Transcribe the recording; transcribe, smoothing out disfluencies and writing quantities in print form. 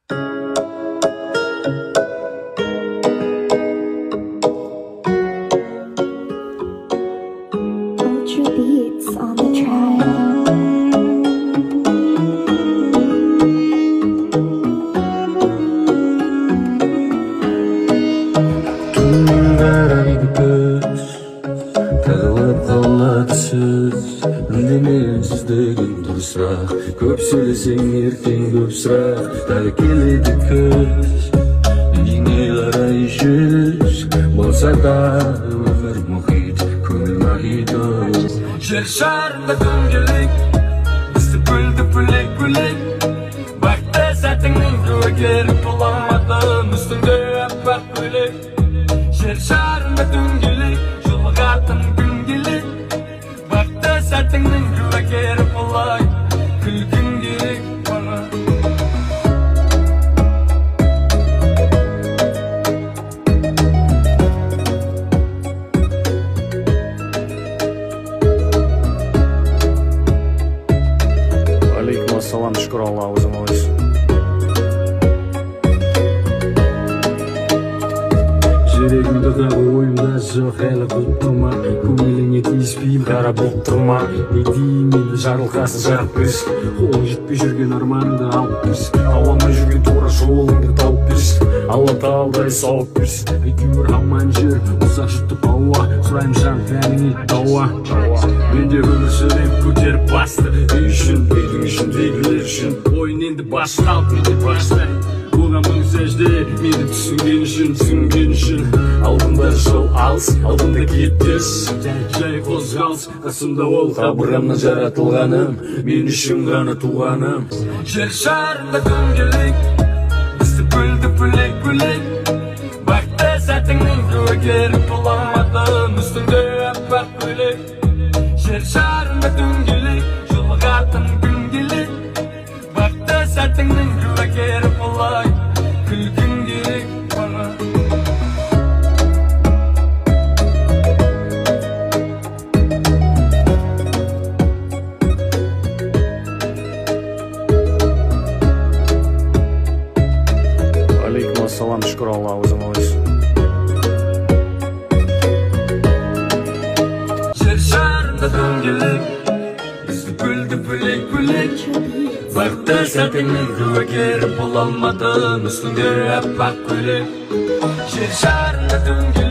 Ultra beats on the track. Tağılıp kalmaksız Ündemezsіздігin дұрысырақ Көп сөйлесең ертең көп сұрақ Тағы келеді күз Үйіне қарай жүз Болса да өмір мұхит Көңіл махиты Жер шарында дөңгелек Бізді бөлді бөлек-бөлек Бақта сәтіңнің көгері Бұламадым үстіңде аппақ көйлек Жер шарында дөңгелек Жолығатын күн келек Бақта сәтіңнің көгері Бұлай күлгін керек бана Алейкум ассалам, шүкір Алла, өзің қалайсың? Жүрегімді қағу ойымда жоқ әлі құттырма Көңіліңе тиіспейім қара бұлт тұрма Не деймін енді жарылқасын жарып берсін Қолың жетпей жүрген арманыңды алып берсін Ауламай жүрген тура жолыңды тауып берсін Алла тағалдай сауап берсін Әйтеуір аман жүр ұзақ жұтып ауа Сұрайым жан тәніңе дауа Менде өмір сүрем көтеріп басты Үй үшін, үйдің үшін, дегілер үшін Ойын енді басы қалып менде басты Оған мың сәжде мені түсінген үшін Алдымда жол алыс, алдымда кептес Жай қозғалыс, қасымда ол қабырғамнан жаратылғаным Мен үшін ғана туғаным Жер шарында дөңгелек Бізді бөлді бөлек-бөлек Бақта сәтіңнің көгері Бұламадым үстіңде аппақ көйлек Жер шарында дөңгелек Жолығатын күн келек Бақта сәтіңнің көгері Бұлай күлгін керек бана Алейкум ассалам, шүкір Алла, өзің қалайсың? Жер шарында дөңгелек Бізді бөлді бөлек-бөлек Бақта сәтіңнің көгері Бола алмадым үстіңде аппақ көйлек Жер шарында дөңгелек